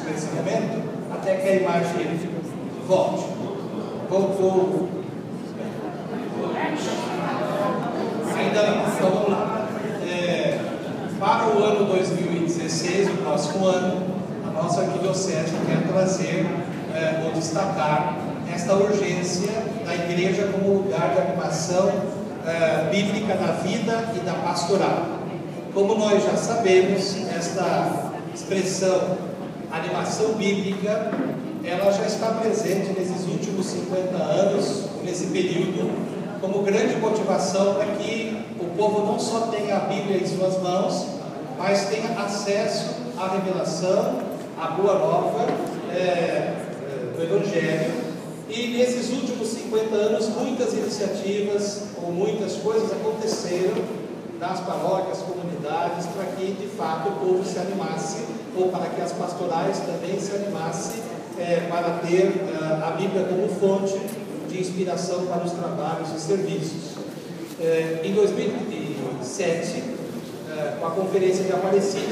nesse momento, até que a imagem volte. Voltou. Ainda não, então vamos lá. Para o ano 2016, o próximo ano, a nossa arquidiocese quer trazer ou destacar esta urgência da igreja como lugar de animação bíblica da vida e da pastoral. Como nós já sabemos, esta expressão animação bíblica, ela já está presente nesses últimos 50 anos, nesse período, como grande motivação para que o povo não só tenha a Bíblia em suas mãos, mas tenha acesso à revelação, à boa nova do Evangelho. E nesses últimos 50 anos, muitas iniciativas ou muitas coisas aconteceram nas paróquias, comunidades, para que de fato o povo se animasse, ou para que as pastorais também se animassem para ter a Bíblia como fonte de inspiração para os trabalhos e serviços. Em 2007, com a Conferência de Aparecida,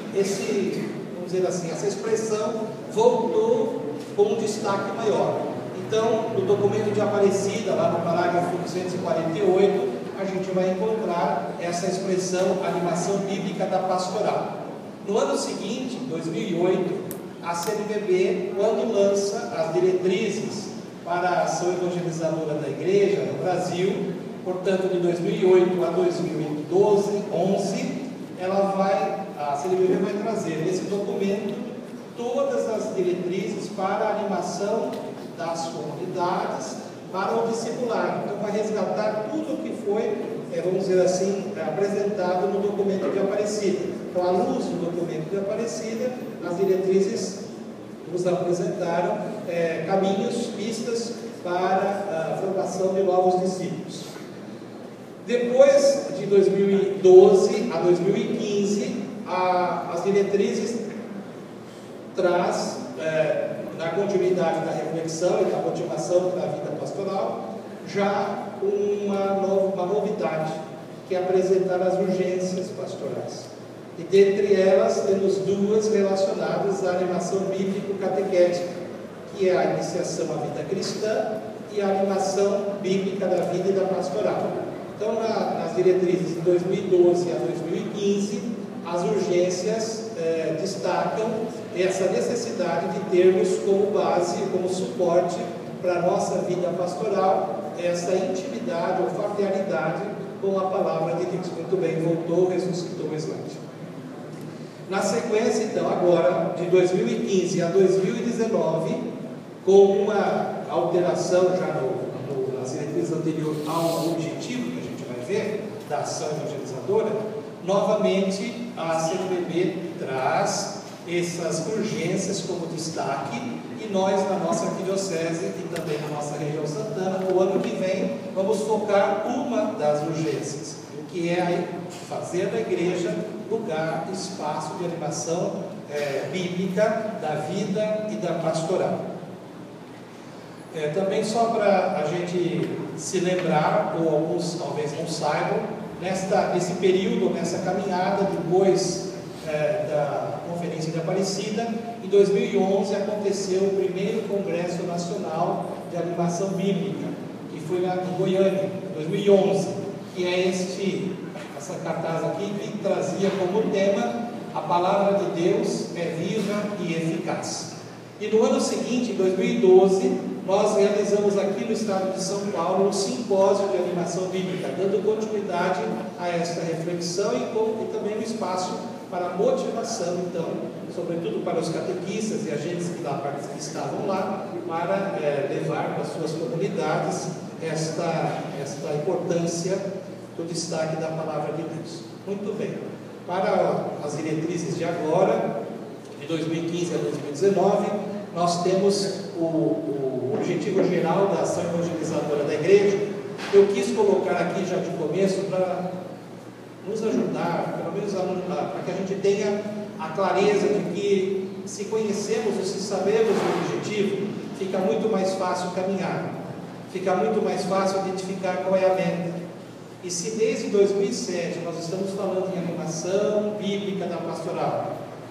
vamos dizer assim, essa expressão voltou com um destaque maior. Então, no documento de Aparecida, lá no parágrafo 248, a gente vai encontrar essa expressão animação bíblica da pastoral. No ano seguinte, 2008, a CNBB, quando lança as diretrizes para a ação evangelizadora da igreja no Brasil, portanto, de 2008 a 2012, 11, a CNBB vai trazer nesse documento todas as diretrizes para a animação das comunidades, para o discipulado. Então, vai resgatar tudo o que foi, vamos dizer assim, apresentado no documento de Aparecida. Então, à luz do documento de Aparecida, as diretrizes nos apresentaram caminhos, pistas para a formação de novos discípulos. Depois de 2012 a 2015, as diretrizes traz, na continuidade da reflexão e da motivação da vida pastoral, já uma novidade, que é apresentar as urgências pastorais. E dentre elas temos duas relacionadas à animação bíblico-catequética, que é a iniciação à vida cristã e a animação bíblica da vida e da pastoral. Então, nas diretrizes de 2012 a 2015, as urgências destacam essa necessidade de termos como base, como suporte para a nossa vida pastoral, essa intimidade ou familiaridade com a palavra de Deus. Muito bem, voltou, ressuscitou o slide. Na sequência, então, agora, de 2015 a 2019, com uma alteração já nas diretrizes anteriores ao objetivo que a gente vai ver, da ação evangelizadora, novamente a CNBB traz essas urgências como destaque, e nós, na nossa arquidiocese e também na nossa região Santana, no ano que vem, vamos focar uma das urgências, que é fazer da igreja lugar, espaço de animação bíblica da vida e da pastoral. Também só para a gente se lembrar, ou alguns talvez não saibam, nesse período, nessa caminhada depois da Conferência de Aparecida, em 2011 aconteceu o primeiro Congresso Nacional de Animação Bíblica, que foi lá em Goiânia, em 2011, que é essa cartaz aqui, que trazia como tema: a palavra de Deus é viva e eficaz. E no ano seguinte, em 2012, nós realizamos aqui no estado de São Paulo um simpósio de animação bíblica, dando continuidade a esta reflexão e também um espaço para motivação, então, sobretudo para os catequistas e agentes que estavam lá, para levar para as suas comunidades esta importância do destaque da palavra de Deus. Muito bem. Para as diretrizes de agora, de 2015 a 2019, nós temos o objetivo geral da ação evangelizadora da igreja. Eu quis colocar aqui já de começo para nos ajudar, pelo menos para que a gente tenha a clareza de que, se conhecemos ou se sabemos o objetivo, fica muito mais fácil caminhar, fica muito mais fácil identificar qual é a meta. E se desde 2007 nós estamos falando em animação bíblica da pastoral,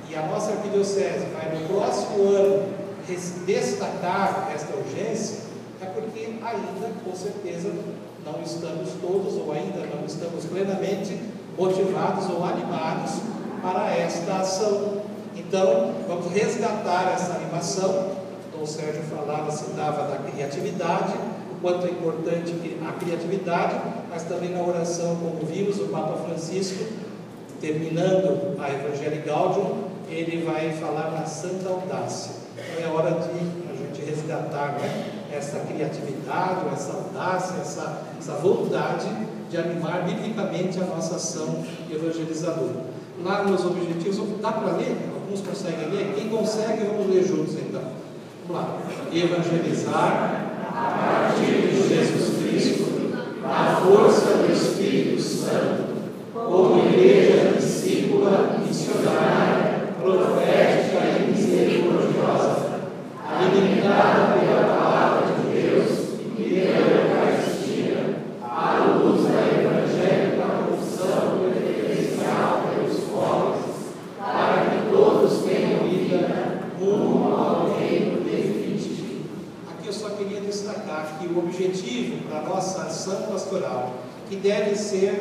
e a nossa arquidiocese vai no próximo ano destacar esta urgência, é porque ainda, com certeza, não estamos todos, ou ainda não estamos plenamente motivados ou animados para esta ação. Então, vamos resgatar essa animação. O Sérgio citava da criatividade, o quanto é importante a criatividade, mas também na oração, como vimos, o Papa Francisco, terminando a Evangelii Gaudium, ele vai falar na santa audácia. Então é hora de a gente resgatar, né, essa criatividade, essa audácia, essa vontade de animar biblicamente a nossa ação evangelizadora. Lá nos objetivos, dá para ler? Alguns conseguem ler? Quem consegue, vamos ler juntos então. Vamos lá. Evangelizar a partir de Jesus Cristo, na força do Espírito Santo, como igreja discípula, missionária, profética e misericordiosa, alimentada pela palavra de Deus e pela Eucaristia, à luz da evangélica confissão eclesial pelos pobres, para que todos tenham vida rumo ao reino definitivo. Aqui eu só queria destacar que o objetivo para a nossa ação pastoral, que deve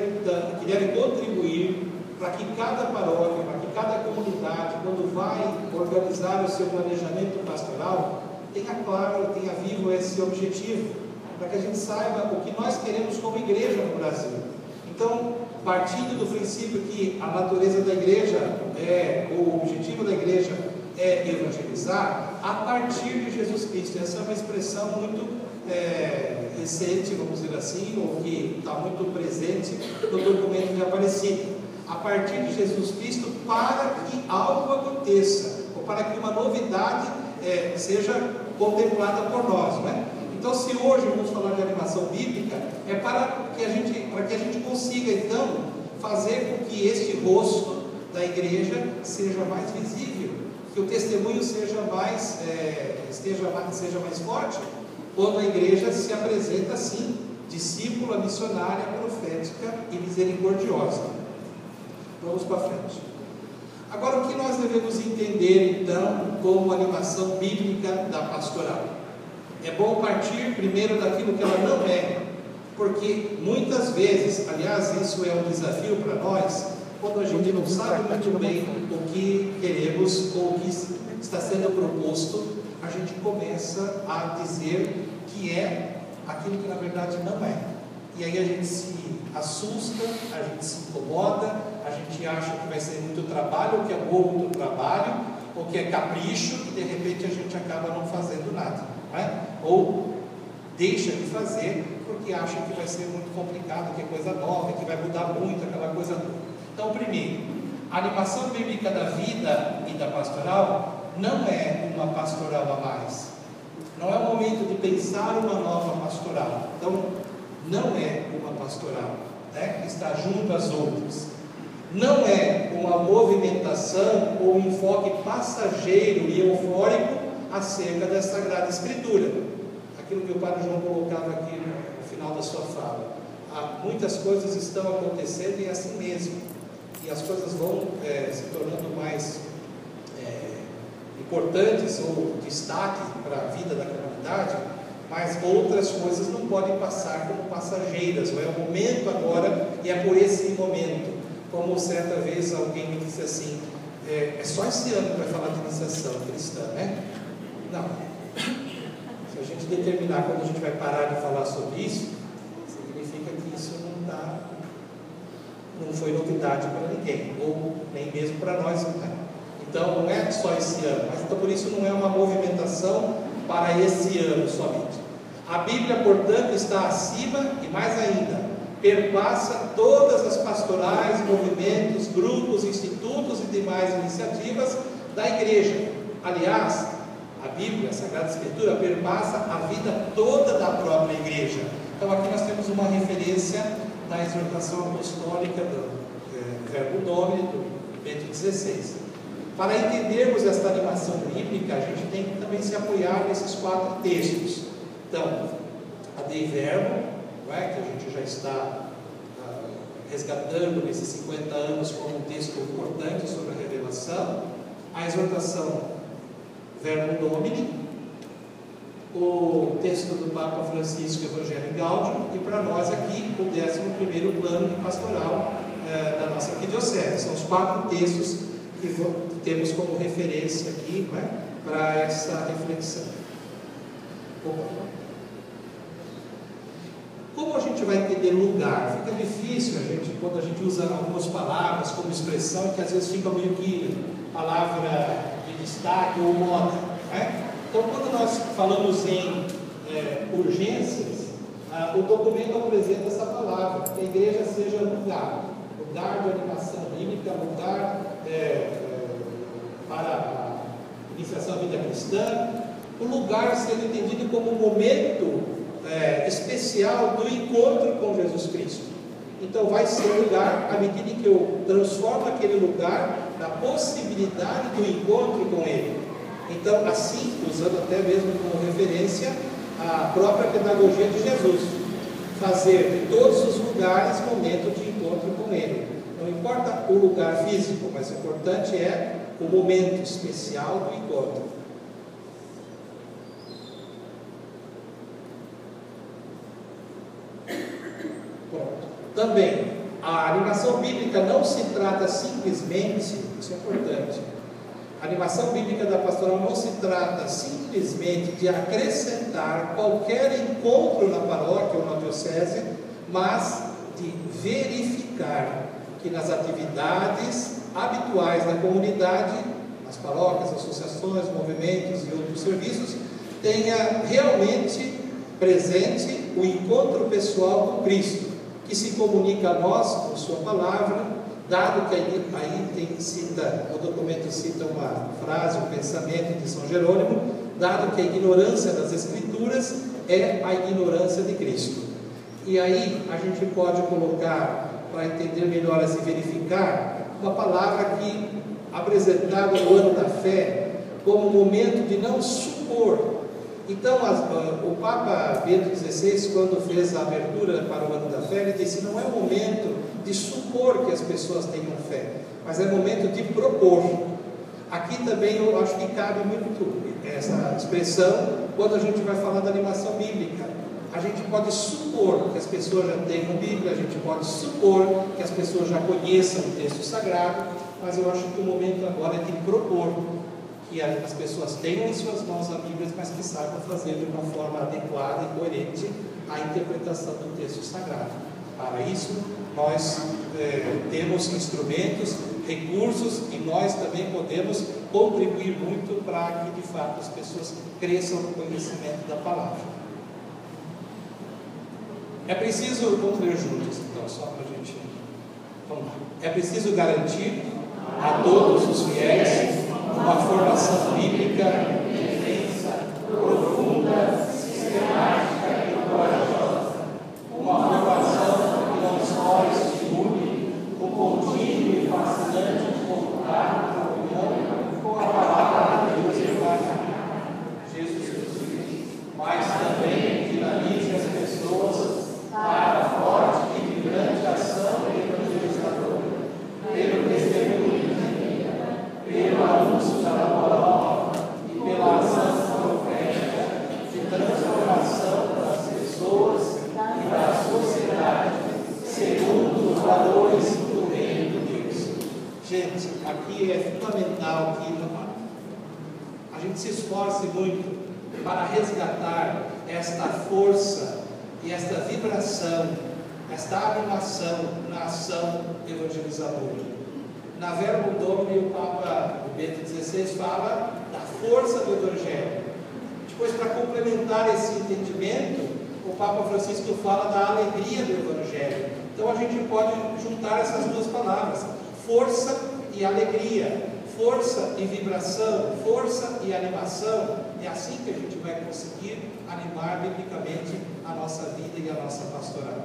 contribuir para que cada paróquia, para que cada comunidade, quando vai organizar o seu planejamento pastoral, tenha claro, tenha vivo esse objetivo, para que a gente saiba o que nós queremos como igreja no Brasil. Então, partindo do princípio que a natureza da igreja o objetivo da igreja é evangelizar, a partir de Jesus Cristo. Essa é uma expressão muito recente, vamos dizer assim, ou que está muito presente no documento de Aparecida. A partir de Jesus Cristo, para que algo aconteça, ou para que uma novidade seja contemplada por nós, né? Então, se hoje vamos falar de animação bíblica, é para que a gente consiga, então, fazer com que este rosto da igreja seja mais visível, que o testemunho seja mais forte, quando a igreja se apresenta assim, discípula, missionária, profética e misericordiosa. Vamos para frente. Agora, o que nós devemos entender, então, como animação bíblica da pastoral? É bom partir primeiro daquilo que ela não é, porque muitas vezes, aliás, isso é um desafio para nós, quando a gente não sabe muito bem o que queremos ou o que está sendo proposto, a gente começa a dizer que é aquilo que na verdade não é. E aí a gente se assusta, a gente se incomoda, a gente acha que vai ser muito trabalho, ou que é bom muito trabalho, ou que é capricho, e de repente a gente acaba não fazendo nada, não é? Ou deixa de fazer porque acha que vai ser muito complicado, que é coisa nova, que vai mudar muito, aquela coisa toda. Então, primeiro, a animação bíblica da vida e da pastoral não é uma pastoral a mais. Não é o momento de pensar uma nova pastoral. Então, não é uma pastoral, né, que está junto às outras. Não é uma movimentação ou um enfoque passageiro e eufórico acerca da Sagrada Escritura. Aquilo que o Padre João colocava aqui no final da sua fala. Muitas coisas estão acontecendo e é assim mesmo. E as coisas vão se tornando mais importantes ou destaque para a vida da comunidade, mas outras coisas não podem passar como passageiras. É o momento agora e é por esse momento. Como certa vez alguém me disse assim, é só esse ano que vai falar de iniciação cristã, né? Não. Se a gente determinar quando a gente vai parar de falar sobre isso, significa que isso não foi novidade para ninguém, ou nem mesmo para nós, né? Então não é só esse ano, mas então por isso não é uma movimentação para esse ano somente. A Bíblia, portanto, está acima e mais ainda, perpassa todas as pastorais, movimentos, grupos, institutos e demais iniciativas da igreja. Aliás, a Bíblia, a Sagrada Escritura, perpassa a vida toda da própria igreja. Então aqui nós temos uma referência da exortação apostólica do Verbo Domini, do Bento XVI. Para entendermos esta animação bíblica, a gente tem que também se apoiar nesses 4 textos. Então, a Dei Verbo, que a gente já está resgatando nesses 50 anos como um texto importante sobre a revelação. a exortação Verbum Domini, o texto do Papa Francisco, Evangelho Gaudium, e para nós aqui o 11º plano pastoral da nossa arquidiocese. São os 4 textos que temos como referência aqui, né, para essa reflexão. Como a gente vai entender lugar? Fica difícil quando a gente usa algumas palavras como expressão, que às vezes fica meio que palavra de destaque ou moda, né? Então, quando nós falamos em urgências, o documento apresenta essa palavra, que a igreja seja lugar de animação bíblica, lugar para a iniciação à vida cristã, o lugar sendo entendido como um momento especial do encontro com Jesus Cristo. Então vai ser lugar, à medida que eu transformo aquele lugar na possibilidade do encontro com Ele. Então, assim, usando até mesmo como referência a própria pedagogia de Jesus, fazer de todos os lugares momento de encontro com Ele. Não importa o lugar físico, mas o importante é o momento especial do encontro. Pronto. Também, a animação bíblica não se trata simplesmente, isso é importante, a animação bíblica da pastoral não se trata simplesmente de acrescentar qualquer encontro na paróquia ou na diocese, mas de verificar que nas atividades habituais da comunidade, nas paróquias, associações, movimentos e outros serviços, tenha realmente presente o encontro pessoal com Cristo, que se comunica a nós com sua palavra, dado que aí o documento cita uma frase, um pensamento de São Jerônimo, dado que a ignorância das Escrituras é a ignorância de Cristo. E aí a gente pode colocar, para entender melhor e verificar, uma palavra aqui apresentada no ano da fé, como um momento de não supor. Então, o Papa Bento XVI, quando fez a abertura para o ano da fé, ele disse: não é o momento de supor que as pessoas tenham fé, mas é o momento de propor. Aqui também eu acho que cabe muito essa expressão quando a gente vai falar da animação bíblica. A gente pode supor que as pessoas já tenham Bíblia, a gente pode supor que as pessoas já conheçam o texto sagrado, mas eu acho que o momento agora é de propor que as pessoas tenham em suas mãos a Bíblia, mas que saibam fazer de uma forma adequada e coerente a interpretação do texto sagrado. Para isso, nós temos instrumentos, recursos, e nós também podemos contribuir muito para que, de fato, as pessoas cresçam no conhecimento da palavra. É preciso, vamos ler juntos, então, só para a gente... Vamos lá. É preciso garantir a todos os fiéis uma formação bíblica intensa, profunda, sistemática e corajosa. Uma formação que não só estimule o contínuo e fascinante contato da comunhão com a palavra de Deus encarnado, Jesus Cristo, mas também dinamize as pessoas para a forte e vibrante ação evangelizadora, pelo testemunho de vida, pelo anúncio da boa nova e pela ação profética de transformação das pessoas e da sociedade, segundo os valores do reino de Deus. Gente, aqui é fundamental que a gente se esforce muito para resgatar esta força e esta vibração, esta animação na ação evangelizadora. Na Verbum Domini, o Papa Bento XVI fala da força do Evangelho. Depois, para complementar esse entendimento, o Papa Francisco fala da alegria do Evangelho. Então a gente pode juntar essas duas palavras, força e alegria, força e vibração, força e animação. É assim que a gente vai conseguir animar biblicamente a nossa vida e a nossa pastoral.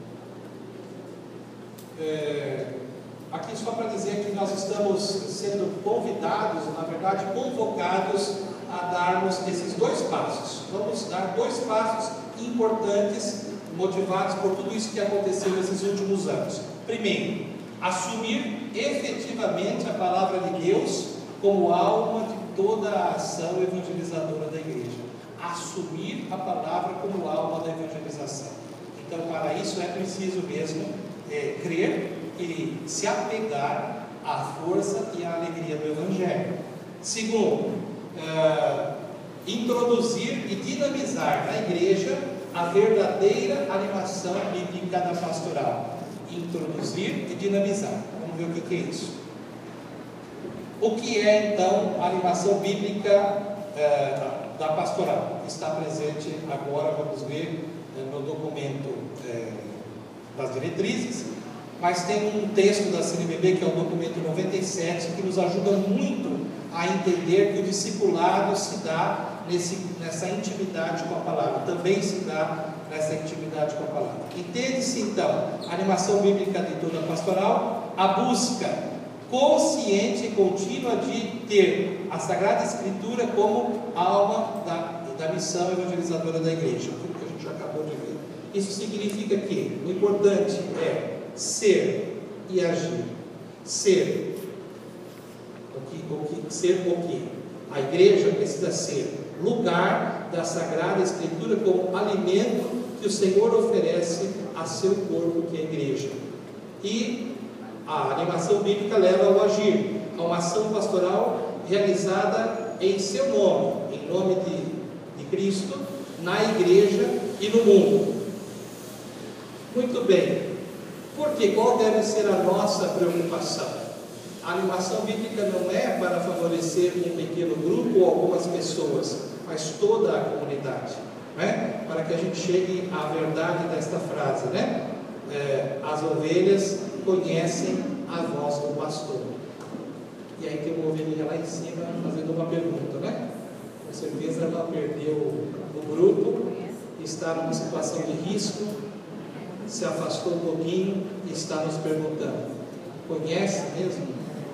Aqui só para dizer que nós estamos sendo convidados, na verdade convocados, a darmos esses 2 passos. Vamos dar 2 passos importantes, motivados por tudo isso que aconteceu nesses últimos anos. Primeiro, assumir efetivamente a palavra de Deus como alma de toda a ação evangelizadora da igreja. Assumir a palavra como alma da evangelização. Então, para isso é preciso mesmo crer e se apegar à força e à alegria do Evangelho. Segundo, introduzir e dinamizar na igreja a verdadeira animação bíblica da pastoral. Introduzir e dinamizar. Vamos ver o que é isso. O que é então a animação bíblica da pastoral? Está presente agora, vamos ver no documento das diretrizes, mas tem um texto da CNBB, que é o documento 97, que nos ajuda muito a entender que o discipulado se dá nessa intimidade com a palavra, também se dá nessa intimidade com a palavra. Entende-se então a animação bíblica de toda a pastoral, a busca consciente e contínua de ter a Sagrada Escritura como alma da missão evangelizadora da igreja, aquilo que a gente já acabou de ver. Isso significa que o importante é ser e agir. Ser o que? A igreja precisa ser lugar da Sagrada Escritura como alimento que o Senhor oferece a seu corpo, que é a igreja. E a animação bíblica leva ao agir, a uma ação pastoral realizada em seu nome, em nome de Cristo, na igreja e no mundo. Muito bem. Porque qual deve ser a nossa preocupação? A animação bíblica não é para favorecer um pequeno grupo ou algumas pessoas, mas toda a comunidade, né? Para que a gente chegue à verdade desta frase, né? As ovelhas conhecem a voz do pastor. E aí tem uma ovelhinha lá em cima fazendo uma pergunta, né? Com certeza ela perdeu o grupo, está numa situação de risco, se afastou um pouquinho e está nos perguntando: conhece mesmo?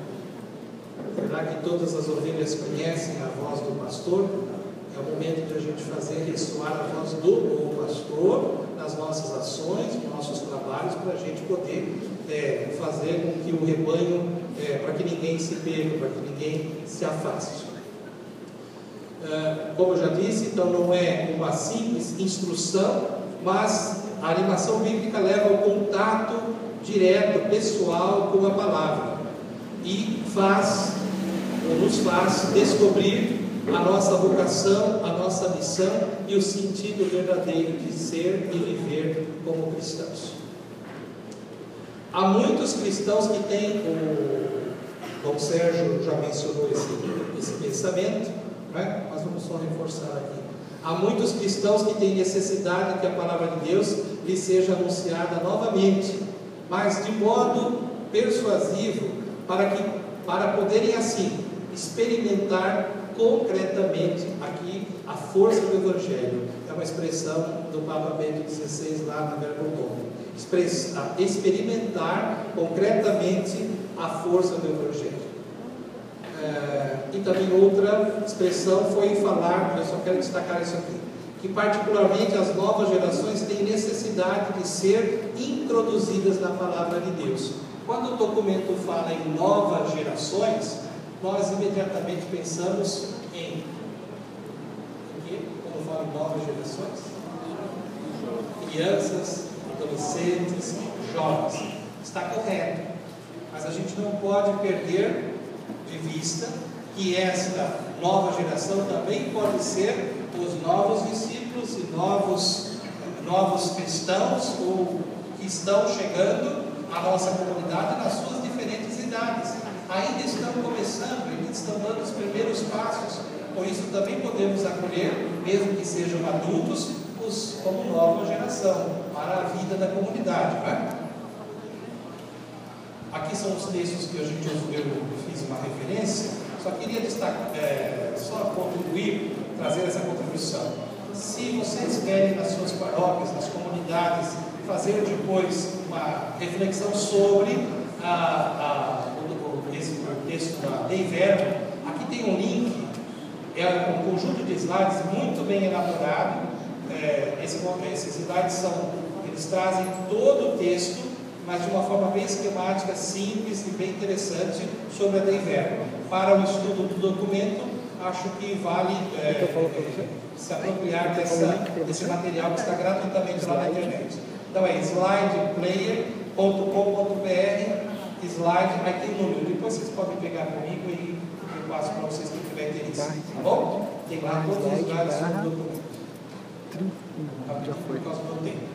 Será que todas as ovelhas conhecem a voz do pastor? É o momento de a gente fazer ressoar a voz do pastor nas nossas ações, nos nossos trabalhos, para a gente poder fazer com que o rebanho, para que ninguém se perca, para que ninguém se afaste. Como eu já disse, então não é uma simples instrução, mas a animação bíblica leva ao contato direto, pessoal com a palavra e nos faz descobrir a nossa vocação, a nossa missão e o sentido verdadeiro de ser e viver como cristãos. Há muitos cristãos que têm, o Sérgio já mencionou esse pensamento, né? Mas vamos só reforçar aqui. Há muitos cristãos que têm necessidade que a palavra de Deus lhes seja anunciada novamente, mas de modo persuasivo, para poderem assim experimentar concretamente aqui a força do Evangelho. É uma expressão do Papa Bento XVI lá na Verbo Dom. Experimentar concretamente a força do Evangelho. E também outra expressão foi falar, eu só quero destacar isso aqui, que particularmente as novas gerações têm necessidade de ser introduzidas na palavra de Deus. Quando o documento fala em novas gerações, nós imediatamente pensamos em quê? Quando fala em novas gerações? Crianças, adolescentes, jovens. Está correto, mas a gente não pode perder de vista que esta nova geração também pode ser os novos discípulos e novos cristãos ou que estão chegando à nossa comunidade nas suas diferentes idades. Ainda estão começando, ainda estão dando os primeiros passos, por isso também podemos acolher, mesmo que sejam adultos, como nova geração para a vida da comunidade, não é? Aqui são os textos que eu fiz uma referência. Só queria destacar, só contribuir, trazer essa contribuição. Se vocês querem nas suas paróquias, nas comunidades, fazer depois uma reflexão sobre esse texto da Dei Verbo, aqui tem um link, é um conjunto de slides muito bem elaborado. Esses slides eles trazem todo o texto mas de uma forma bem esquemática, simples e bem interessante sobre a Dei-Verbo. Para o estudo do documento, acho que vale se apropriar desse material que está gratuitamente lá na internet. Então é slideplayer.com.br, slide, aí tem um número, depois vocês podem pegar comigo e eu passo para vocês que tiver interesse, tá bom? Tem lá todos os lugares sobre o documento. Já foi. Por causa do tempo.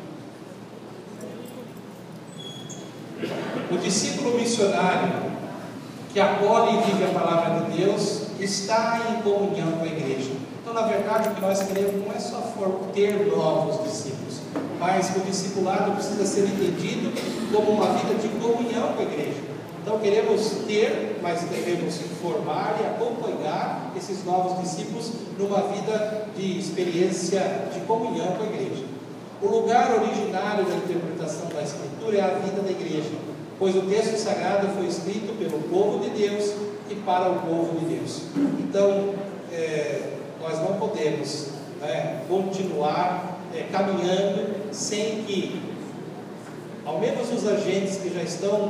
O discípulo missionário que acolhe e vive a palavra de Deus está em comunhão com a igreja. Então, na verdade, o que nós queremos não é só ter novos discípulos, mas o discipulado precisa ser entendido como uma vida de comunhão com a igreja. Então, queremos ter, mas devemos formar e acompanhar esses novos discípulos numa vida de experiência de comunhão com a igreja. O lugar originário da interpretação da Escritura é a vida da igreja, pois o texto sagrado foi escrito pelo povo de Deus e para o povo de Deus. Então, nós não podemos continuar caminhando sem que, ao menos os agentes que já estão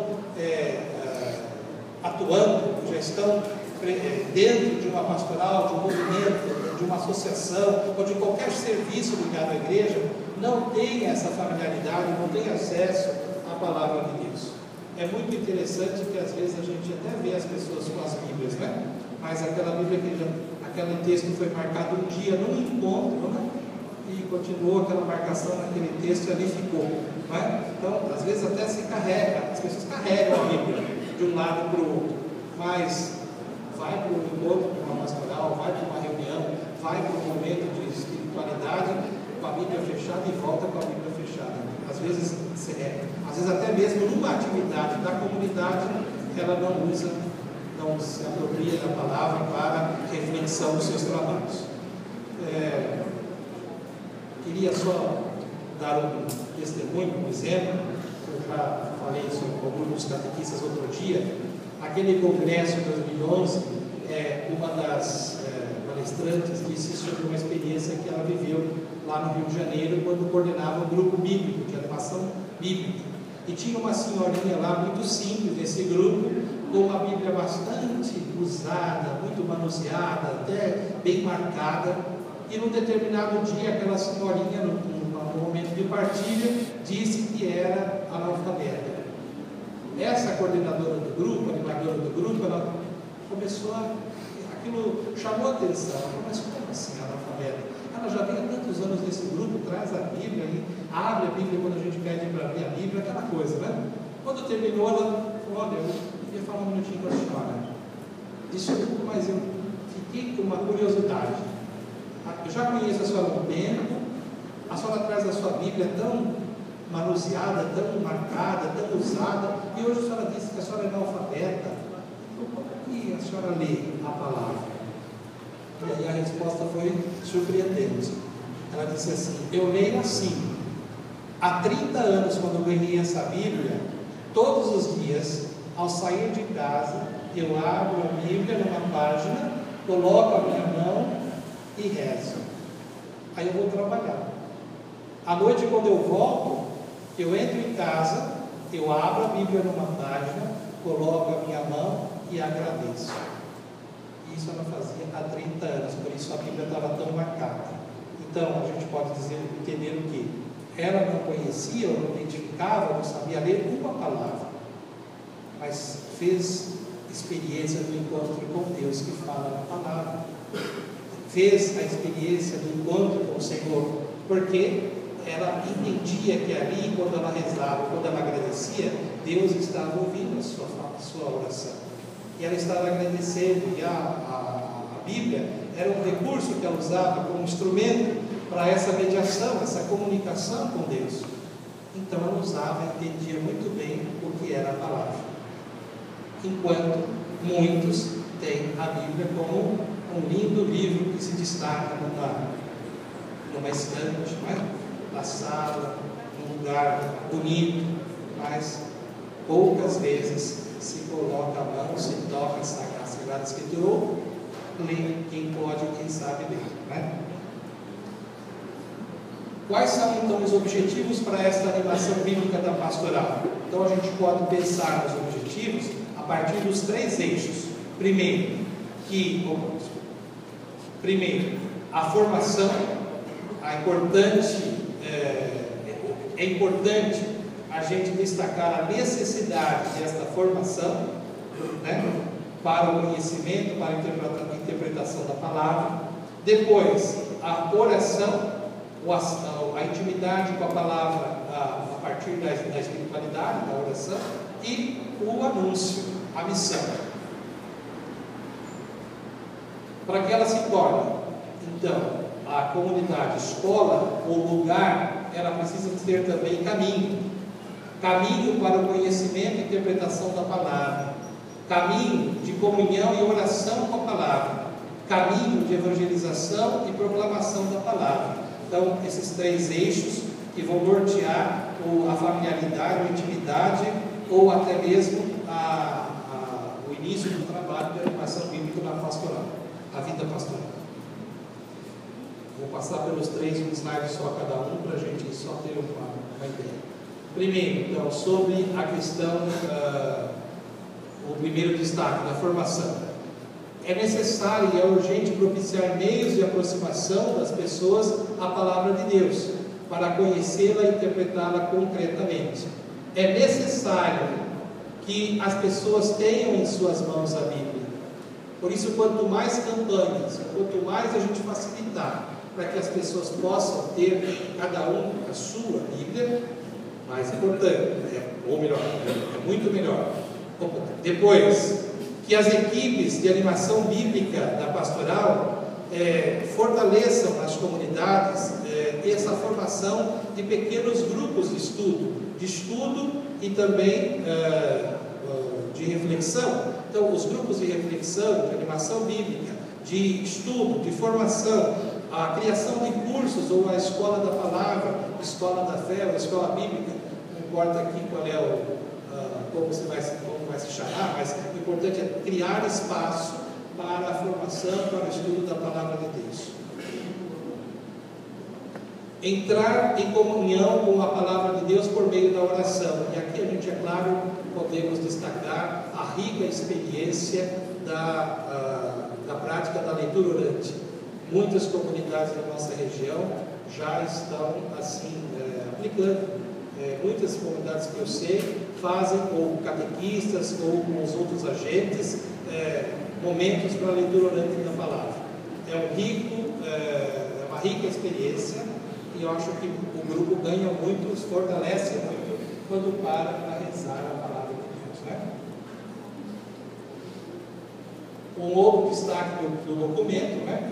atuando, já estão dentro de uma pastoral, de um movimento, de uma associação ou de qualquer serviço ligado à igreja, não tem essa familiaridade, não tem acesso à palavra de Deus. É muito interessante que às vezes a gente até vê as pessoas com as Bíblias, né? Mas aquela Bíblia aquele texto foi marcado um dia num encontro, né? E continuou aquela marcação naquele texto e ali ficou, né? Então, às vezes até se carrega, as pessoas carregam a Bíblia de um lado para o outro, mas vai para o encontro, para uma pastoral, vai para uma reunião, vai para um momento de espiritualidade com a Bíblia fechada e volta com a Bíblia fechada. Às vezes até mesmo numa atividade da comunidade, ela não se apropria da palavra para reflexão dos seus trabalhos. Queria só dar um testemunho, um exemplo. Eu já falei sobre o grupo dos catequistas outro dia. Aquele congresso de 2011, uma das palestrantes disse sobre uma experiência que ela viveu lá no Rio de Janeiro, quando coordenava um grupo bíblico, de animação bíblica. E tinha uma senhorinha lá, muito simples, nesse grupo, com uma Bíblia bastante usada, muito manuseada, até bem marcada. E num determinado dia, aquela senhorinha, no momento de partilha, disse que era analfabeta. Essa coordenadora do grupo, animadora do grupo, ela começou aquilo chamou a atenção. Mas como assim analfabeta? Ela já vem há tantos anos nesse grupo, traz a Bíblia e abre a Bíblia quando a gente pede para abrir a Bíblia, aquela coisa, né? Quando terminou, ela falou: olha, eu queria falar um minutinho com a senhora. Desculpa, mas eu fiquei com uma curiosidade. Eu já conheço a senhora há um tempo, a senhora traz a sua Bíblia tão manuseada, tão marcada, tão usada, e hoje a senhora disse que a senhora é analfabeta. Então, como que a senhora lê a palavra? E aí a resposta foi surpreendente. Ela disse assim: eu leio assim. Há 30 anos, quando eu ganhei essa Bíblia, todos os dias, ao sair de casa, eu abro a Bíblia numa página, coloco a minha mão e rezo. Aí eu vou trabalhar. À noite, quando eu volto, eu entro em casa, eu abro a Bíblia numa página, coloco a minha mão e agradeço. Isso ela fazia há 30 anos, por isso a Bíblia estava tão marcada. Então, a gente pode entender o quê? Ela não conhecia, ou não identificava, não sabia ler uma palavra, mas fez experiência do encontro com Deus que fala na palavra. Fez a experiência do encontro com o Senhor, porque ela entendia que ali, quando ela rezava, quando ela agradecia, Deus estava ouvindo a sua oração. E ela estava agradecendo, e a Bíblia era um recurso que ela usava como instrumento para essa mediação, essa comunicação com Deus. Então ela usava e entendia muito bem o que era a palavra. Enquanto muitos têm a Bíblia como um lindo livro que se destaca numa estante, na sala, num lugar bonito, mas poucas vezes se coloca a mão, se toca a Sagrada Escritura, ou lê quem pode, quem sabe ler, né? Quais são então os objetivos para esta animação bíblica da pastoral? Então Então a gente pode pensar nos objetivos a partir dos 3 eixos. Primeiro, a formação, é importante a gente destacar a necessidade desta formação, né, para o conhecimento, para a interpretação da palavra. Depois, a oração, a intimidade com a palavra a partir da espiritualidade, da oração, e o anúncio, a missão. Para que ela se torne, então, a comunidade escola ou lugar, ela precisa ter também caminho para o conhecimento e interpretação da palavra, caminho de comunhão e oração com a palavra, caminho de evangelização e proclamação da palavra. Então, esses 3 eixos que vão nortear a familiaridade, a intimidade, ou até mesmo o início do trabalho de animação bíblica na pastoral, a vida pastoral. Vou passar pelos 3, um slide só cada um, para a gente só ter uma ideia. Primeiro, então, sobre a questão, o primeiro destaque da formação. É necessário e é urgente propiciar meios de aproximação das pessoas à palavra de Deus, para conhecê-la e interpretá-la concretamente. É necessário que as pessoas tenham em suas mãos a Bíblia. Por isso, quanto mais campanhas, quanto mais a gente facilitar para que as pessoas possam ter, cada um, a sua Bíblia, mais importante, ou melhor, é muito melhor. Depois, que as equipes de animação bíblica da pastoral fortaleçam nas comunidades essa formação de pequenos grupos de estudo e também de reflexão. Então, os grupos de reflexão, de animação bíblica, de estudo, de formação, a criação de cursos, ou a escola da palavra, escola da fé, ou a escola bíblica, não importa aqui qual é como vai se chamar, mas o importante é criar espaço para a formação, para o estudo da palavra de Deus. Entrar em comunhão com a palavra de Deus por meio da oração. E aqui a gente, é claro, podemos destacar a rica experiência da prática da leitura orante. Muitas comunidades da nossa região já estão assim aplicando. Muitas comunidades que eu sei fazem, ou catequistas, ou com os outros agentes, momentos para a leitura orante da palavra. É uma rica experiência, e eu acho que o grupo ganha muito, se fortalece muito, quando para rezar a palavra de Deus, né? Um outro destaque do documento, né,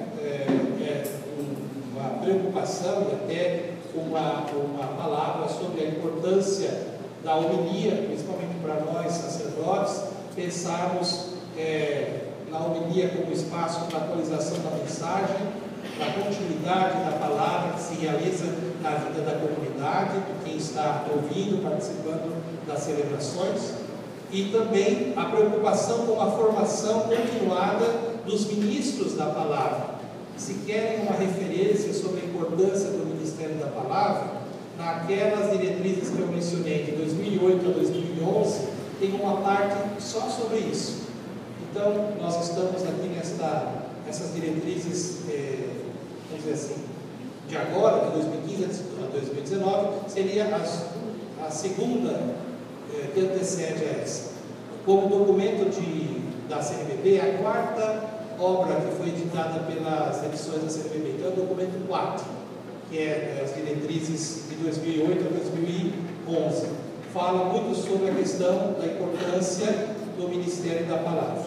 uma preocupação e até uma palavra sobre a importância da homilia, principalmente para nós sacerdotes, pensarmos na homilia como espaço para atualização da mensagem, da continuidade da palavra que se realiza na vida da comunidade, de quem está ouvindo, participando das celebrações, e também a preocupação com a formação continuada dos ministros da palavra. Se querem uma referência sobre a importância do ministério da palavra, naquelas diretrizes que eu mencionei, de 2008 a 2011, tem uma parte só sobre isso. Então, nós estamos aqui nessas diretrizes, vamos dizer assim, de agora, de 2015 a 2019, seria a segunda que antecede a essa. Como documento da CNBB, a 4ª obra que foi editada pelas edições da CNBB, então é o documento 4, que é as diretrizes de 2008 a 2011. Fala muito sobre a questão da importância do Ministério da Palavra.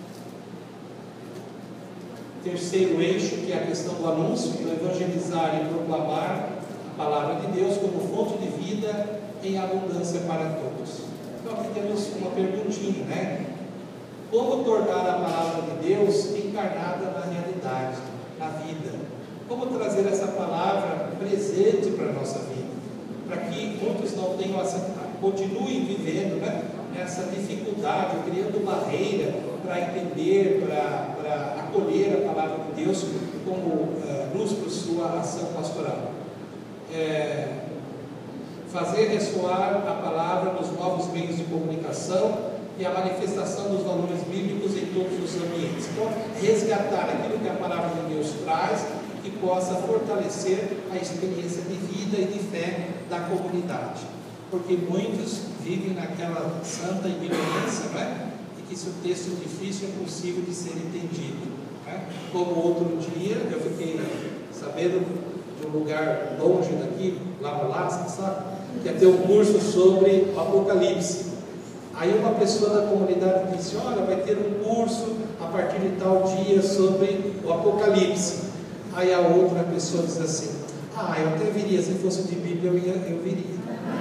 Terceiro eixo, que é a questão do anúncio, do evangelizar e proclamar a palavra de Deus como fonte de vida em abundância para todos. Então aqui temos uma perguntinha, né? Como tornar a palavra de Deus encarnada na realidade, na vida? Como trazer essa palavra presente para a nossa vida? Para que muitos não tenham continuem vivendo, né, nessa dificuldade, criando barreira para entender, para acolher a palavra de Deus como luz para sua ação pastoral. fazer ressoar a palavra nos novos meios de comunicação e a manifestação dos valores bíblicos em todos os ambientes. Então, resgatar aquilo que a palavra de Deus traz e que possa fortalecer a experiência de vida e de fé da comunidade. Porque muitos vivem naquela santa ignorância, não é? E que se o texto é difícil é possível de ser entendido. Não é? Como outro dia eu fiquei sabendo de um lugar longe daqui, lá no Alasca, sabe? Que ia ter um curso sobre o Apocalipse. Aí uma pessoa da comunidade disse: olha, vai ter um curso a partir de tal dia sobre o Apocalipse. Aí a outra pessoa diz assim: ah, eu até viria, se fosse de Bíblia eu viria.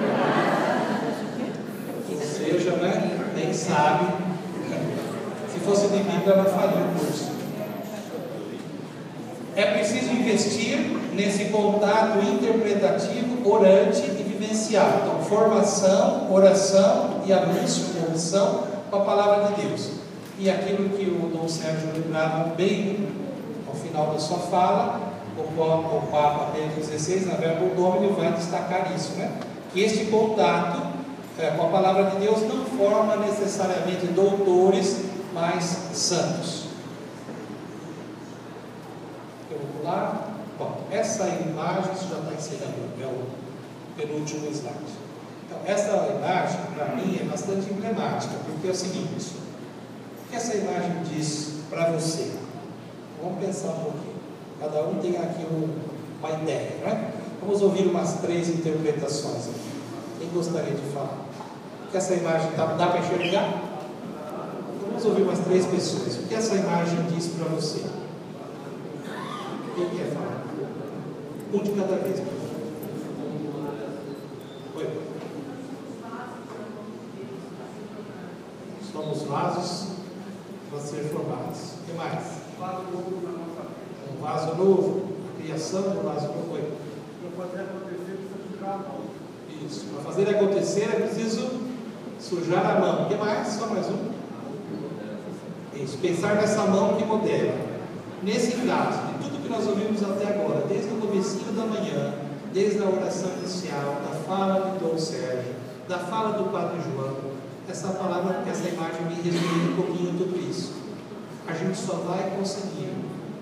Ou seja, né, nem sabe. Se fosse de Bíblia ela faria o curso. É preciso investir nesse contato interpretativo, orante e vivencial. Então, formação, oração e anúncio, omissão com a palavra de Deus. E aquilo que o Dom Sérgio lembrava bem ao final da sua fala, o Papa Bento XVI, na Verbo Domini, vai destacar isso, né? Que este contato com a palavra de Deus não forma necessariamente doutores, mas santos. Eu vou pular. Bom, essa imagem, isso já está ensinando, é o penúltimo slide. Então, essa imagem, para mim, é bastante emblemática, porque é o seguinte: o que essa imagem diz para você? Vamos pensar um pouquinho. Cada um tem aqui uma ideia, né? Vamos ouvir umas 3 interpretações aqui. Quem gostaria de falar? Que essa imagem dá para enxergar? Vamos ouvir umas 3 pessoas. O que essa imagem diz para você? Quem quer falar? Um de cada vez. Oi. Somos vasos para ser formados. O que mais? Um vaso novo. A criação do vaso novo. Oi. Para fazer acontecer, precisa sujar a mão. Isso. Para fazer acontecer é preciso sujar a mão. O que mais? Só mais um. Isso. Pensar nessa mão que modela. Nesse caso, de tudo que nós ouvimos até agora, desde o comecinho da manhã, desde a oração inicial, da fala de Dom Sérgio, da fala do Padre João, essa palavra, essa imagem me resume um pouquinho tudo isso. A gente só vai conseguir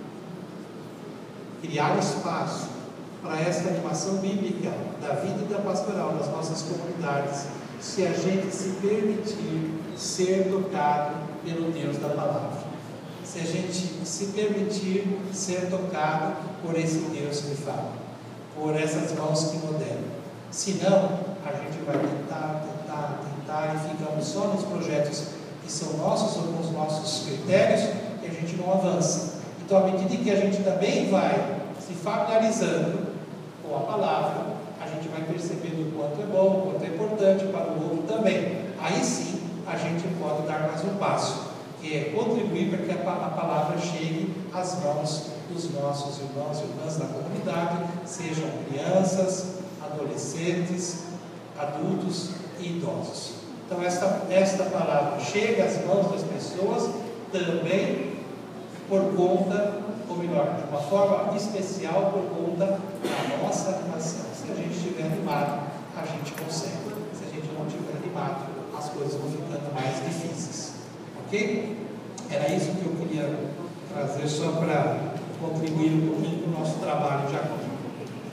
criar espaço para esta animação bíblica da vida e da pastoral das nossas comunidades, se a gente se permitir ser tocado pelo Deus da palavra. Se a gente se permitir ser tocado por esse Deus que fala, por essas mãos que modelam. Senão, a gente vai tentar e ficamos só nos projetos que são nossos ou com os nossos critérios e a gente não avança. Então, à medida que a gente também vai se familiarizando com a palavra, a gente vai percebendo o quanto é bom, o quanto é importante para o outro também. Aí sim, a gente pode dar mais um passo, que é contribuir para que a palavra chegue às mãos dos nossos irmãos e irmãs da comunidade, sejam crianças, adolescentes, adultos e idosos. Então esta palavra chega às mãos das pessoas também por conta, ou melhor, de uma forma especial por conta da nossa animação. Se a gente estiver animado, a gente consegue. Se a gente não estiver animado, as coisas vão ficando mais difíceis. Ok? Era isso que eu queria trazer só para contribuir um pouquinho com o nosso trabalho já